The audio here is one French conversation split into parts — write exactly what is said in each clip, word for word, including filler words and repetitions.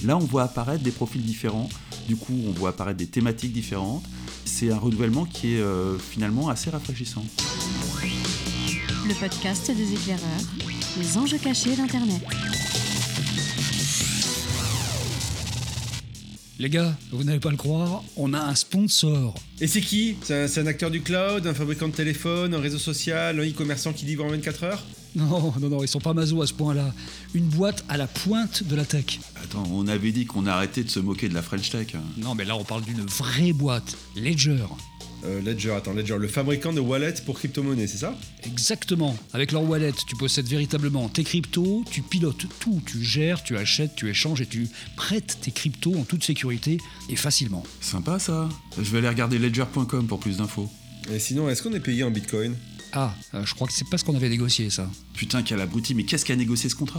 Là, on voit apparaître des profils différents, du coup, on voit apparaître des thématiques différentes. C'est un renouvellement qui est euh, finalement assez rafraîchissant. Le podcast des éclaireurs, les enjeux cachés d'Internet. Les gars, vous n'allez pas le croire, on a un sponsor. Et c'est qui ? c'est un, c'est un acteur du cloud, un fabricant de téléphone, un réseau social, un e-commerçant qui livre en vingt-quatre heures ? Non, non, non, ils sont pas maso à ce point-là. Une boîte à la pointe de la tech. Attends, on avait dit qu'on arrêtait de se moquer de la French Tech. Non, mais là on parle d'une vraie boîte, Ledger. euh, Ledger, attends, Ledger, le fabricant de wallets pour crypto-monnaies, c'est ça ? Exactement. Avec leur wallet, tu possèdes véritablement tes cryptos, tu pilotes tout, tu gères, tu achètes, tu échanges et tu prêtes tes cryptos en toute sécurité et facilement. Sympa ça. Je vais aller regarder ledger point com pour plus d'infos. Et sinon, est-ce qu'on est payé en bitcoin ? Ah, euh, je crois que c'est pas ce qu'on avait négocié, ça. Putain, quel abruti, mais qu'est-ce qui a négocié ce contrat ?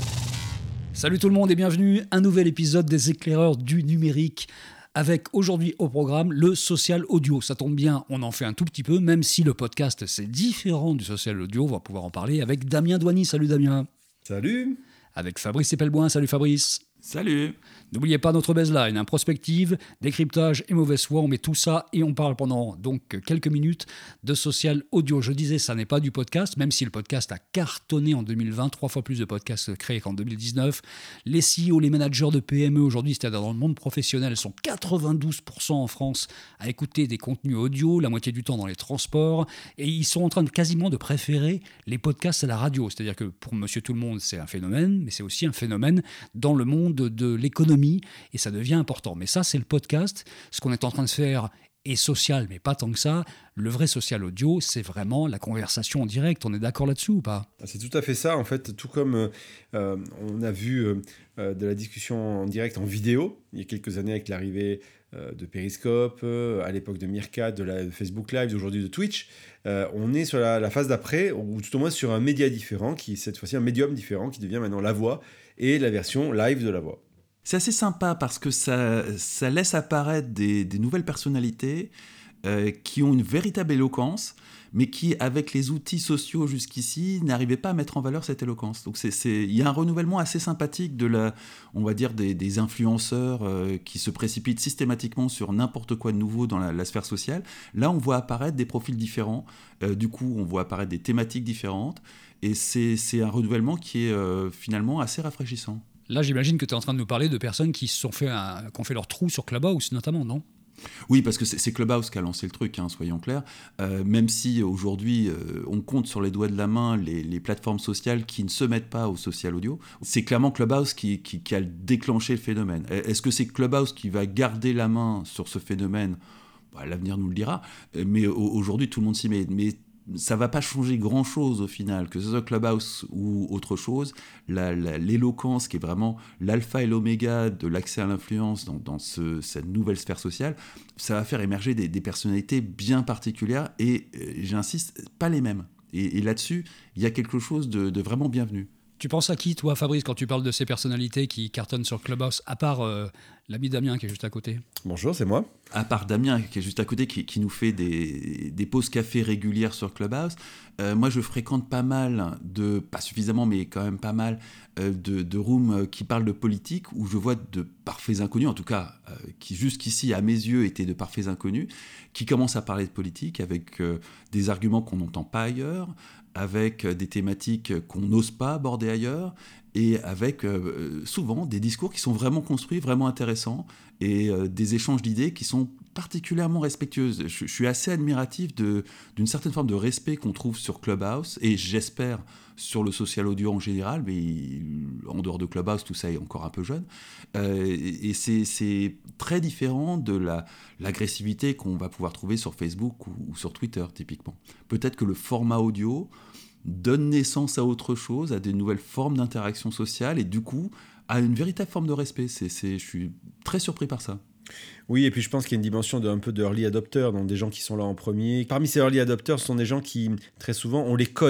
Salut tout le monde et bienvenue à un nouvel épisode des éclaireurs du numérique. Avec aujourd'hui au programme le social audio. Ça tombe bien, on en fait un tout petit peu, même si le podcast c'est différent du social audio. On va pouvoir en parler avec Damien Douany. Salut Damien. Salut. Avec Fabrice Epelboin. Salut Fabrice. Salut. N'oubliez pas notre baseline, hein, prospective, décryptage et mauvaise foi. On met tout ça et on parle pendant donc quelques minutes de social audio. Je disais, ça n'est pas du podcast, même si le podcast a cartonné en deux mille vingt, trois fois plus de podcasts créés qu'en deux mille dix-neuf. Les C E O, les managers de P M E aujourd'hui, c'est-à-dire dans le monde professionnel, sont quatre-vingt-douze pour cent en France à écouter des contenus audio, la moitié du temps dans les transports, et ils sont en train de quasiment de préférer les podcasts à la radio. C'est-à-dire que pour Monsieur Tout-le-Monde, c'est un phénomène, mais c'est aussi un phénomène dans le monde de l'économie. Et ça devient important. Mais ça, c'est le podcast. Ce qu'on est en train de faire est social, mais pas tant que ça. Le vrai social audio, c'est vraiment la conversation en direct. On est d'accord là-dessus ou pas ? C'est tout à fait ça, en fait. Tout comme euh, on a vu euh, de la discussion en direct en vidéo, il y a quelques années avec l'arrivée euh, de Periscope, euh, à l'époque de Meerkat, de la de Facebook Live, aujourd'hui de Twitch, euh, on est sur la, la phase d'après, ou tout au moins sur un média différent, qui cette fois-ci un médium différent, qui devient maintenant la voix, et la version live de la voix. C'est assez sympa parce que ça, ça laisse apparaître des, des nouvelles personnalités euh, qui ont une véritable éloquence, mais qui, avec les outils sociaux jusqu'ici, n'arrivaient pas à mettre en valeur cette éloquence. Donc c'est, c'est, il y a un renouvellement assez sympathique de la, on va dire des, des influenceurs euh, qui se précipitent systématiquement sur n'importe quoi de nouveau dans la, la sphère sociale. Là, on voit apparaître des profils différents. Euh, du coup, on voit apparaître des thématiques différentes. Et c'est, c'est un renouvellement qui est euh, finalement assez rafraîchissant. Là, j'imagine que tu es en train de nous parler de personnes qui, se sont fait un, qui ont fait leur trou sur Clubhouse, notamment, non ? Oui, parce que c'est, c'est Clubhouse qui a lancé le truc, hein, soyons clairs. Euh, même si aujourd'hui, euh, on compte sur les doigts de la main les, les plateformes sociales qui ne se mettent pas au social audio, c'est clairement Clubhouse qui, qui, qui a déclenché le phénomène. Est-ce que c'est Clubhouse qui va garder la main sur ce phénomène ? Bah, l'avenir nous le dira. Mais aujourd'hui, tout le monde s'y met. Mais ça va pas changer grand-chose au final, que ce soit Clubhouse ou autre chose. La, la, l'éloquence qui est vraiment l'alpha et l'oméga de l'accès à l'influence dans, dans ce, cette nouvelle sphère sociale, ça va faire émerger des, des personnalités bien particulières et, euh, j'insiste, pas les mêmes. Et, et là-dessus, il y a quelque chose de, de vraiment bienvenu. Tu penses à qui, toi, Fabrice, quand tu parles de ces personnalités qui cartonnent sur Clubhouse, à part euh, l'ami Damien qui est juste à côté ? Bonjour, c'est moi. À part Damien qui est juste à côté, qui, qui nous fait des, des pauses café régulières sur Clubhouse, euh, moi je fréquente pas mal de, pas suffisamment mais quand même pas mal, euh, de, de rooms qui parlent de politique, où je vois de parfaits inconnus, en tout cas euh, qui jusqu'ici à mes yeux étaient de parfaits inconnus, qui commencent à parler de politique avec euh, des arguments qu'on n'entend pas ailleurs, avec des thématiques qu'on n'ose pas aborder ailleurs, et avec euh, souvent des discours qui sont vraiment construits, vraiment intéressants, et euh, des échanges d'idées qui sont particulièrement respectueuses. Je, je suis assez admiratif de, d'une certaine forme de respect qu'on trouve sur Clubhouse, et j'espère sur le social audio en général, mais en dehors de Clubhouse, tout ça est encore un peu jeune. Euh, et et c'est, c'est très différent de la, l'agressivité qu'on va pouvoir trouver sur Facebook ou, ou sur Twitter, typiquement. Peut-être que le format audio donne naissance à autre chose, à des nouvelles formes d'interaction sociale, et du coup, à une véritable forme de respect. C'est, c'est, je suis très surpris par ça. Oui, et puis je pense qu'il y a une dimension de, un peu de early adopters, donc des gens qui sont là en premier. Parmi ces early adopters, ce sont des gens qui, très souvent, ont les codes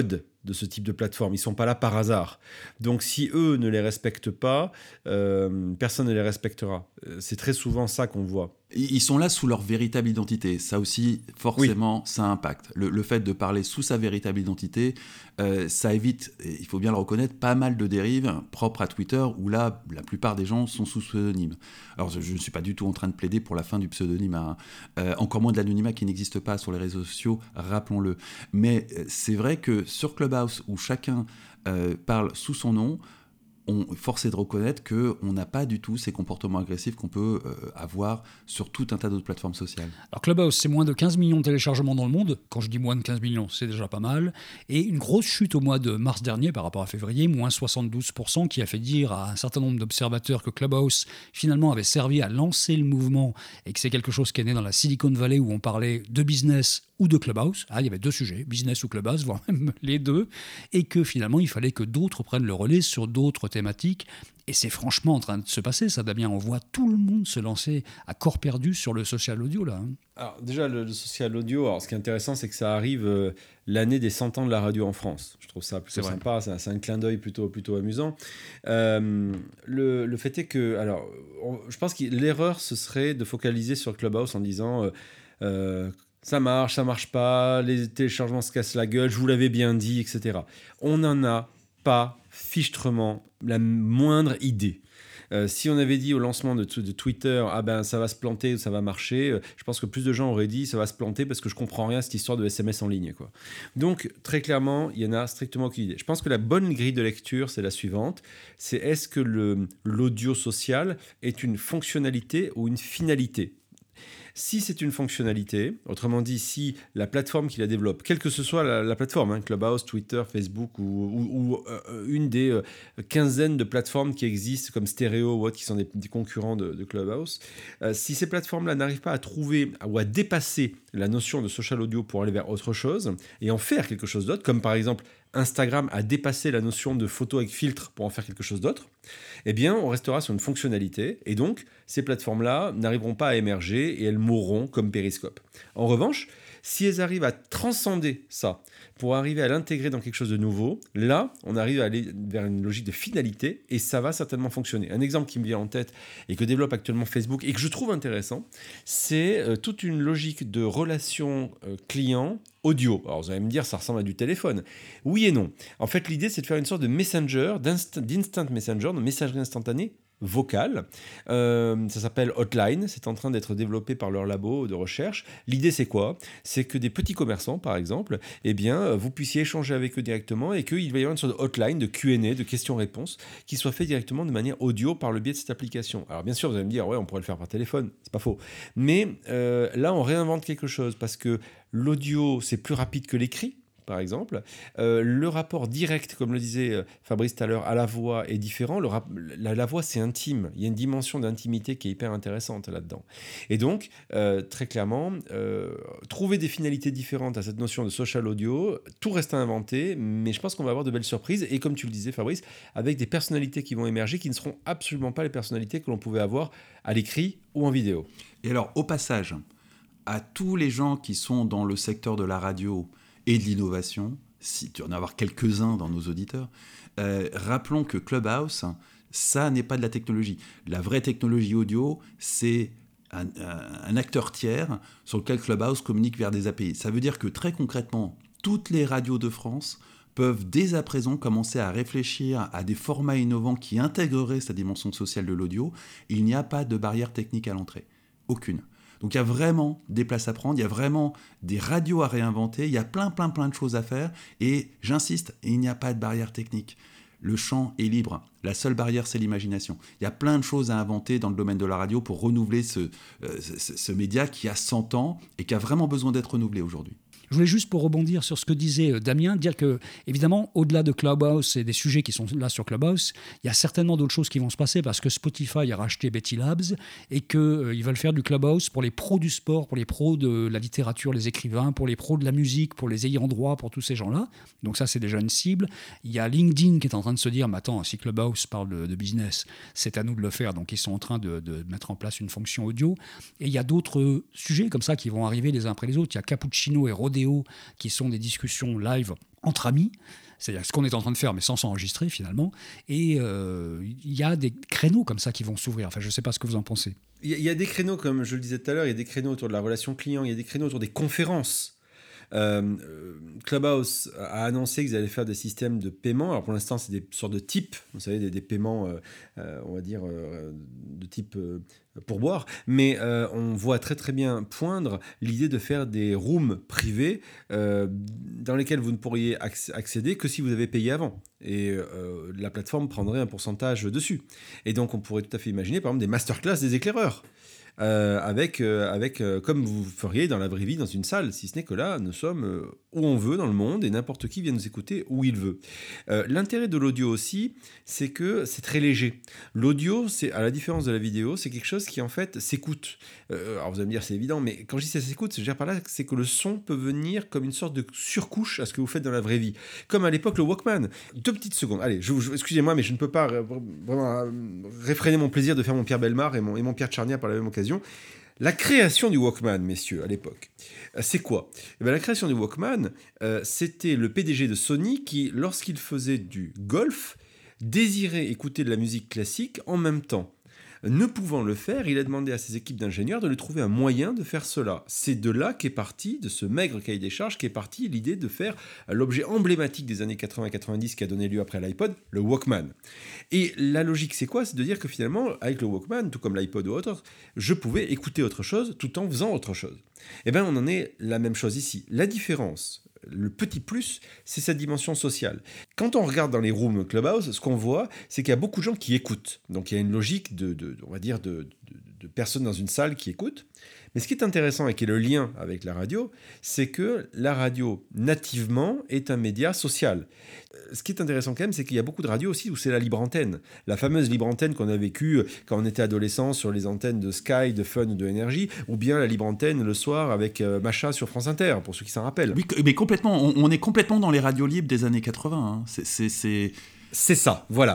de ce type de plateforme. Ils ne sont pas là par hasard. Donc, si eux ne les respectent pas, euh, personne ne les respectera. C'est très souvent ça qu'on voit. Ils sont là sous leur véritable identité. Ça aussi, forcément, oui. ça impacte. Le, le fait de parler sous sa véritable identité, euh, ça évite, il faut bien le reconnaître, pas mal de dérives propres à Twitter, où là, la plupart des gens sont sous pseudonyme. Alors, je, je ne suis pas du tout en train de plaider pour la fin du pseudonyme, hein. euh, encore moins de l'anonymat qui n'existe pas sur les réseaux sociaux, rappelons-le. Mais c'est vrai que sur Clubhouse, où chacun euh, parle sous son nom, on force est de reconnaître qu'on n'a pas du tout ces comportements agressifs qu'on peut euh, avoir sur tout un tas d'autres plateformes sociales. Alors Clubhouse, c'est moins de quinze millions de téléchargements dans le monde. Quand je dis moins de quinze millions, c'est déjà pas mal. Et une grosse chute au mois de mars dernier par rapport à février, moins soixante-douze pour cent, qui a fait dire à un certain nombre d'observateurs que Clubhouse, finalement, avait servi à lancer le mouvement et que c'est quelque chose qui est né dans la Silicon Valley où on parlait de business ou de Clubhouse. Ah, il y avait deux sujets, business ou Clubhouse, voire même les deux. Et que finalement, il fallait que d'autres prennent le relais sur d'autres thématiques. Et c'est franchement en train de se passer, ça, Damien. On voit tout le monde se lancer à corps perdu sur le social audio, là. Alors, déjà, le, le social audio, alors, ce qui est intéressant, c'est que ça arrive euh, l'année des cent ans de la radio en France. Je trouve ça plutôt sympa, c'est, c'est un clin d'œil plutôt, plutôt amusant. Euh, le, le fait est que, alors, on, je pense que l'erreur, ce serait de focaliser sur Clubhouse en disant... Euh, euh, ça marche, ça marche pas, les téléchargements se cassent la gueule, je vous l'avais bien dit, et cetera. On n'en a pas fichtrement la moindre idée. Euh, si on avait dit au lancement de, de Twitter, ah ben ça va se planter ou ça va marcher, euh, je pense que plus de gens auraient dit ça va se planter parce que je comprends rien à cette histoire de S M S en ligne, quoi. Donc très clairement, il y en a strictement aucune idée. Je pense que la bonne grille de lecture, c'est la suivante, c'est est-ce que le, l'audio social est une fonctionnalité ou une finalité ? Si c'est une fonctionnalité, autrement dit, si la plateforme qui la développe, quelle que ce soit la, la plateforme, hein, Clubhouse, Twitter, Facebook ou, ou, ou euh, une des euh, quinzaines de plateformes qui existent comme Stereo ou autres, qui sont des, des concurrents de, de Clubhouse, euh, si ces plateformes-là n'arrivent pas à trouver ou à dépasser la notion de social audio pour aller vers autre chose et en faire quelque chose d'autre, comme par exemple Instagram a dépassé la notion de photo avec filtre pour en faire quelque chose d'autre, eh bien, on restera sur une fonctionnalité et donc, ces plateformes-là n'arriveront pas à émerger et elles mourront comme Periscope. En revanche, si elles arrivent à transcender ça pour arriver à l'intégrer dans quelque chose de nouveau, là, on arrive à aller vers une logique de finalité et ça va certainement fonctionner. Un exemple qui me vient en tête et que développe actuellement Facebook et que je trouve intéressant, c'est euh, toute une logique de relation euh, client audio. Alors vous allez me dire, ça ressemble à du téléphone. Oui et non. En fait, l'idée, c'est de faire une sorte de messenger, d'instant messenger, de messagerie instantanée, vocale. Euh, ça s'appelle Hotline. C'est en train d'être développé par leur labo de recherche. L'idée, c'est quoi ? C'est que des petits commerçants, par exemple, eh bien, vous puissiez échanger avec eux directement et qu'il va y avoir une sorte de hotline, de Q and A, de questions-réponses, qui soit fait directement de manière audio par le biais de cette application. Alors, bien sûr, vous allez me dire, ouais, on pourrait le faire par téléphone. C'est pas faux. Mais euh, là, on réinvente quelque chose parce que l'audio, c'est plus rapide que l'écrit, par exemple. Euh, le rapport direct, comme le disait Fabrice tout à l'heure, à la voix est différent. Le rap- la, la voix, c'est intime. Il y a une dimension d'intimité qui est hyper intéressante là-dedans. Et donc, euh, très clairement, euh, trouver des finalités différentes à cette notion de social audio, tout reste à inventer, mais je pense qu'on va avoir de belles surprises. Et comme tu le disais, Fabrice, avec des personnalités qui vont émerger, qui ne seront absolument pas les personnalités que l'on pouvait avoir à l'écrit ou en vidéo. Et alors, au passage, à tous les gens qui sont dans le secteur de la radio et de l'innovation, si tu en as avoir quelques-uns dans nos auditeurs, euh, rappelons que Clubhouse, ça n'est pas de la technologie. La vraie technologie audio, c'est un, un, un acteur tiers sur lequel Clubhouse communique vers des A P I. Ça veut dire que très concrètement, toutes les radios de France peuvent dès à présent commencer à réfléchir à des formats innovants qui intégreraient cette dimension sociale de l'audio. Il n'y a pas de barrière technique à l'entrée. Aucune. Donc il y a vraiment des places à prendre, il y a vraiment des radios à réinventer, il y a plein, plein, plein de choses à faire. Et j'insiste, il n'y a pas de barrière technique. Le champ est libre. La seule barrière, c'est l'imagination. Il y a plein de choses à inventer dans le domaine de la radio pour renouveler ce, euh, ce, ce média qui a cent ans et qui a vraiment besoin d'être renouvelé aujourd'hui. Je voulais juste, pour rebondir sur ce que disait Damien, dire que, évidemment, au-delà de Clubhouse et des sujets qui sont là sur Clubhouse, il y a certainement d'autres choses qui vont se passer parce que Spotify a racheté Betty Labs et qu'ils euh, veulent faire du Clubhouse pour les pros du sport, pour les pros de la littérature, les écrivains, pour les pros de la musique, pour les ayants droit, pour tous ces gens-là. Donc ça, c'est déjà une cible. Il y a LinkedIn qui est en train de se dire, mais attends, si Clubhouse parle de, de business, c'est à nous de le faire. Donc ils sont en train de, de mettre en place une fonction audio. Et il y a d'autres sujets comme ça qui vont arriver les uns après les autres. Il y a Cappuccino et Rodeo qui sont des discussions live entre amis. c'est-à-dire ce qu'on est en train de faire, mais sans s'enregistrer finalement. Et il euh, y a des créneaux comme ça qui vont s'ouvrir. Enfin, je ne sais pas ce que vous en pensez. Il y, y a des créneaux, comme je le disais tout à l'heure, il y a des créneaux autour de la relation client, il y a des créneaux autour des conférences. Euh, Clubhouse a annoncé qu'ils allaient faire des systèmes de paiement. Alors pour l'instant, c'est des sortes de types, vous savez, des, des paiements, euh, euh, on va dire, euh, de type euh, pourboire. Mais euh, on voit très très bien poindre l'idée de faire des rooms privés euh, dans lesquels vous ne pourriez accéder que si vous avez payé avant. Et euh, la plateforme prendrait un pourcentage dessus. Et donc on pourrait tout à fait imaginer, par exemple, des masterclass des éclaireurs. Euh, avec, euh, avec euh, comme vous feriez dans la vraie vie dans une salle, si ce n'est que là, nous sommes euh, où on veut dans le monde et n'importe qui vient nous écouter où il veut. Euh, l'intérêt de l'audio aussi, c'est que c'est très léger. L'audio, c'est, à la différence de la vidéo, c'est quelque chose qui en fait s'écoute. Euh, alors vous allez me dire c'est évident, mais quand je dis ça s'écoute, je veux dire par là, c'est que le son peut venir comme une sorte de surcouche à ce que vous faites dans la vraie vie. Comme à l'époque le Walkman. Deux petites secondes, allez, je, je, excusez-moi, mais je ne peux pas vraiment réfréner mon plaisir de faire mon Pierre Bellemare et mon, et mon Pierre Tcharnia par la même occasion. La création du Walkman, messieurs, à l'époque, c'est quoi ? Eh bien, la création du Walkman, euh, c'était le P D G de Sony qui, lorsqu'il faisait du golf, désirait écouter de la musique classique en même temps. Ne pouvant le faire, il a demandé à ses équipes d'ingénieurs de lui trouver un moyen de faire cela. C'est de là qu'est parti, de ce maigre cahier des charges, qu'est partie l'idée de faire l'objet emblématique des années quatre-vingts quatre-vingt-dix qui a donné lieu après l'iPod, le Walkman. Et la logique, c'est quoi ? C'est de dire que finalement, avec le Walkman, tout comme l'iPod ou autre, je pouvais écouter autre chose tout en faisant autre chose. Eh bien, on en est la même chose ici. La différence, le petit plus, c'est cette dimension sociale. Quand on regarde dans les rooms Clubhouse, ce qu'on voit, c'est qu'il y a beaucoup de gens qui écoutent. Donc il y a une logique de, de, on va dire, de, de, de personnes dans une salle qui écoutent. Mais ce qui est intéressant et qui est le lien avec la radio, c'est que la radio, nativement, est un média social. Ce qui est intéressant quand même, c'est qu'il y a beaucoup de radios aussi où c'est la libre antenne. La fameuse libre antenne qu'on a vécue quand on était adolescent sur les antennes de Sky, de Fun ou de Énergie, ou bien la libre antenne le soir avec euh, Macha sur France Inter, pour ceux qui s'en rappellent. Oui, mais complètement, on, on est complètement dans les radios libres des années quatre-vingts. Hein. C'est, c'est, c'est... c'est ça, voilà.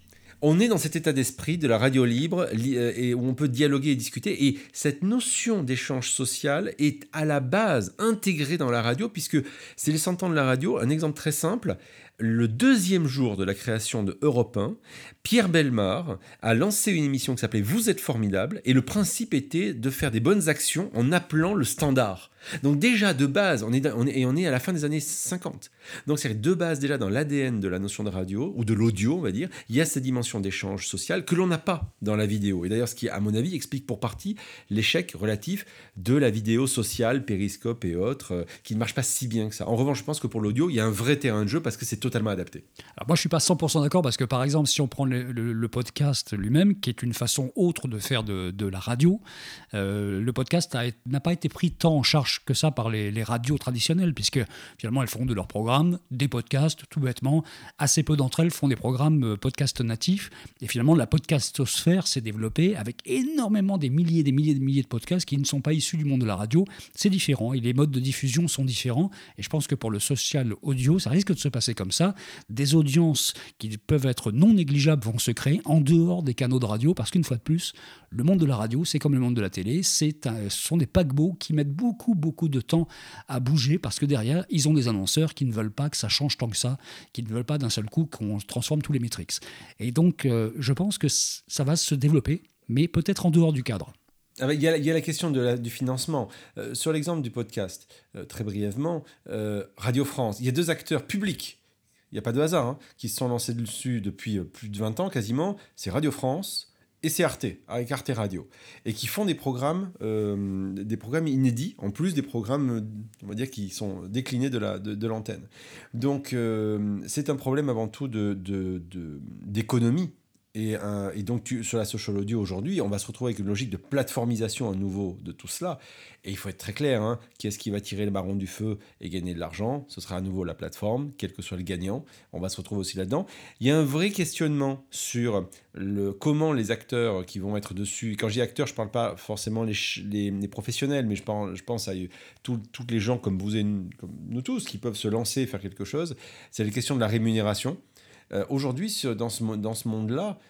On est dans cet état d'esprit de la radio libre et où on peut dialoguer et discuter. Et cette notion d'échange social est à la base intégrée dans la radio, puisque c'est les cent ans de la radio. Un exemple très simple, le deuxième jour de la création de Europe un, Pierre Bellemare a lancé une émission qui s'appelait « Vous êtes formidable » et le principe était de faire des bonnes actions en appelant le standard. Donc déjà, de base, on est, on est, et on est à la fin des années cinquante. Donc c'est de base déjà dans l'A D N de la notion de radio, ou de l'audio, on va dire, il y a cette dimension d'échange social que l'on n'a pas dans la vidéo. Et d'ailleurs, ce qui, à mon avis, explique pour partie l'échec relatif de la vidéo sociale, Periscope et autres, euh, qui ne marche pas si bien que ça. En revanche, je pense que pour l'audio, il y a un vrai terrain de jeu parce que c'est totalement adapté. Alors moi, je ne suis pas cent pour cent d'accord parce que, par exemple, si on prend le, le, le podcast lui-même, qui est une façon autre de faire de, de la radio, euh, le podcast a, n'a pas été pris tant en charge que ça par les, les radios traditionnelles, puisque finalement, elles font de leurs programmes des podcasts, tout bêtement. Assez peu d'entre elles font des programmes podcast natifs. Et finalement, la podcastosphère s'est développée avec énormément des milliers des milliers des milliers de podcasts qui ne sont pas issus du monde de la radio. C'est différent et les modes de diffusion sont différents. Et je pense que pour le social audio, ça risque de se passer comme ça. Des audiences qui peuvent être non négligeables vont se créer en dehors des canaux de radio, parce qu'une fois de plus, le monde de la radio, c'est comme le monde de la télé, c'est un, ce sont des paquebots qui mettent beaucoup, beaucoup de temps à bouger, parce que derrière, ils ont des annonceurs qui ne veulent pas que ça change tant que ça, qui ne veulent pas d'un seul coup qu'on transforme tous les métriques. Et donc, euh, je pense que c- ça va se développer, mais peut-être en dehors du cadre. Il y a, il y a la question de la, du financement. Euh, sur l'exemple du podcast, euh, très brièvement, euh, Radio France, il y a deux acteurs publics, il n'y a pas de hasard, hein, qui se sont lancés dessus depuis plus de vingt ans quasiment, c'est Radio France et c'est Arte, avec Arte Radio, et qui font des programmes, euh, des programmes inédits, en plus des programmes, on va dire, qui sont déclinés de, la, de, de l'antenne. Donc euh, c'est un problème avant tout de, de, de, d'économie. Et, euh, et donc, tu, sur la social audio aujourd'hui, on va se retrouver avec une logique de plateformisation à nouveau de tout cela. Et il faut être très clair, hein, qui est-ce qui va tirer le marron du feu et gagner de l'argent ? Ce sera à nouveau la plateforme, quel que soit le gagnant. On va se retrouver aussi là-dedans. Il y a un vrai questionnement sur le, comment les acteurs qui vont être dessus... Quand je dis acteurs, je ne parle pas forcément les, les, les professionnels, mais je pense, je pense à tous les gens comme vous et nous, comme nous tous qui peuvent se lancer et faire quelque chose. C'est la question de la rémunération. Euh, aujourd'hui, dans ce, dans ce monde-là,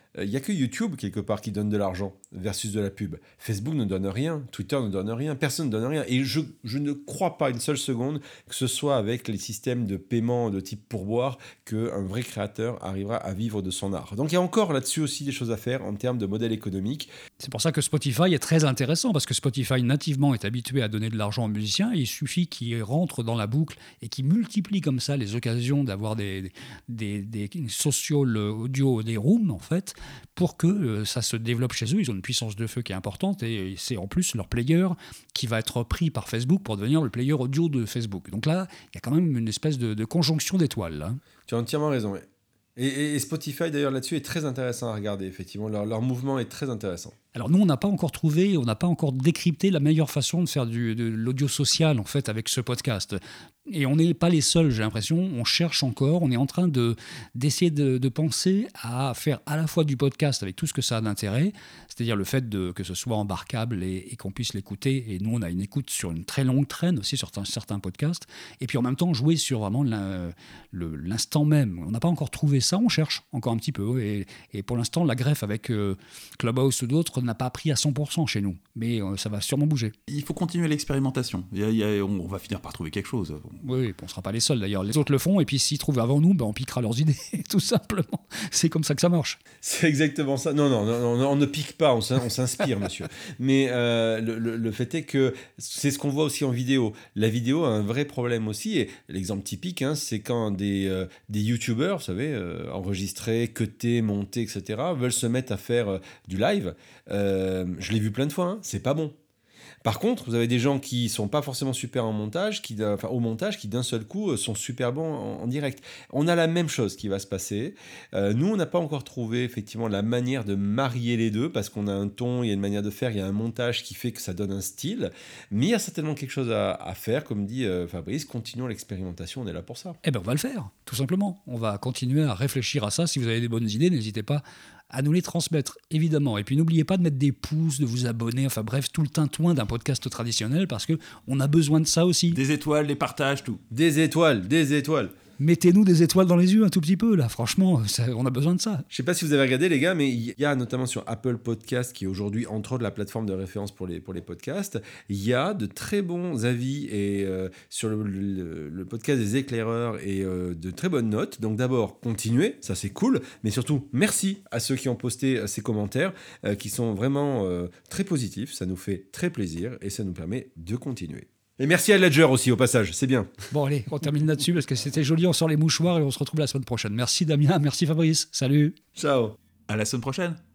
Il n'y a que YouTube, quelque part, qui donne de l'argent versus de la pub. Facebook ne donne rien, Twitter ne donne rien, personne ne donne rien. Et je, je ne crois pas une seule seconde que ce soit avec les systèmes de paiement de type pourboire qu'un vrai créateur arrivera à vivre de son art. Donc il y a encore là-dessus aussi des choses à faire en termes de modèle économique. C'est pour ça que Spotify est très intéressant, parce que Spotify nativement est habitué à donner de l'argent aux musiciens, et il suffit qu'ils rentrent dans la boucle et qu'ils multiplient comme ça les occasions d'avoir des, des, des, des social audio, des rooms en fait, pour que euh, ça se développe chez eux. Ils ont une puissance de feu qui est importante, et c'est en plus leur player qui va être pris par Facebook pour devenir le player audio de Facebook. Donc là, il y a quand même une espèce de, de conjonction d'étoiles. Là. Tu as entièrement raison, oui. Et, et Spotify, d'ailleurs, là-dessus, est très intéressant à regarder, effectivement. Leur, leur mouvement est très intéressant. Alors nous, on n'a pas encore trouvé, on n'a pas encore décrypté la meilleure façon de faire du, de l'audio social, en fait, avec ce podcast. Et on n'est pas les seuls, j'ai l'impression. On cherche encore, on est en train de, d'essayer de, de penser à faire à la fois du podcast avec tout ce que ça a d'intérêt, c'est-à-dire le fait de, que ce soit embarquable et, et qu'on puisse l'écouter. Et nous, on a une écoute sur une très longue traîne aussi sur certains, certains podcasts. Et puis en même temps, jouer sur vraiment la, le, l'instant même. On n'a pas encore trouvé ça, on cherche encore un petit peu. Et, et pour l'instant, la greffe avec euh, Clubhouse ou d'autres n'a pas pris à cent pour cent chez nous. Mais euh, ça va sûrement bouger. Il faut continuer l'expérimentation. Il y a, il y a, on va finir par trouver quelque chose. Oui, on ne sera pas les seuls d'ailleurs. Les autres le font, et puis s'ils trouvent avant nous, ben on piquera leurs idées, tout simplement. C'est comme ça que ça marche. C'est exactement ça. Non, non, non, non on ne pique pas, on s'inspire, monsieur. Mais euh, le, le, le fait est que c'est ce qu'on voit aussi en vidéo. La vidéo a un vrai problème aussi, et l'exemple typique, hein, c'est quand des, euh, des youtubeurs, vous savez, euh, enregistrés, cutés, montés, et cetera, veulent se mettre à faire euh, du live. Euh, je l'ai vu plein de fois, hein, c'est pas bon. Par contre, vous avez des gens qui sont pas forcément super en montage, qui, enfin, au montage, qui d'un seul coup sont super bons en, en direct. On a la même chose qui va se passer. Euh, nous, on n'a pas encore trouvé effectivement la manière de marier les deux, parce qu'on a un ton, il y a une manière de faire, il y a un montage qui fait que ça donne un style. Mais il y a certainement quelque chose à, à faire, comme dit euh, Fabrice, continuons l'expérimentation, on est là pour ça. Eh bien, on va le faire, tout simplement. On va continuer à réfléchir à ça. Si vous avez des bonnes idées, n'hésitez pas à nous les transmettre, évidemment. Et puis n'oubliez pas de mettre des pouces, de vous abonner, enfin bref, tout le tintouin d'un podcast traditionnel, parce qu'on a besoin de ça aussi. Des étoiles, des partages, tout. Des étoiles, des étoiles. Mettez-nous des étoiles dans les yeux un tout petit peu, là, franchement, ça, on a besoin de ça. Je sais pas si vous avez regardé, les gars, mais il y a notamment sur Apple Podcast, qui est aujourd'hui, entre autres, la plateforme de référence pour les, pour les podcasts, il y a de très bons avis et, euh, sur le, le, le podcast des éclaireurs, et euh, de très bonnes notes. Donc d'abord, continuez, ça c'est cool, mais surtout, merci à ceux qui ont posté ces commentaires, euh, qui sont vraiment euh, très positifs, ça nous fait très plaisir, et ça nous permet de continuer. Et merci à Ledger aussi, au passage, c'est bien. Bon, allez, on termine là-dessus parce que c'était joli, on sort les mouchoirs et on se retrouve la semaine prochaine. Merci Damien, merci Fabrice, salut. Ciao. À la semaine prochaine.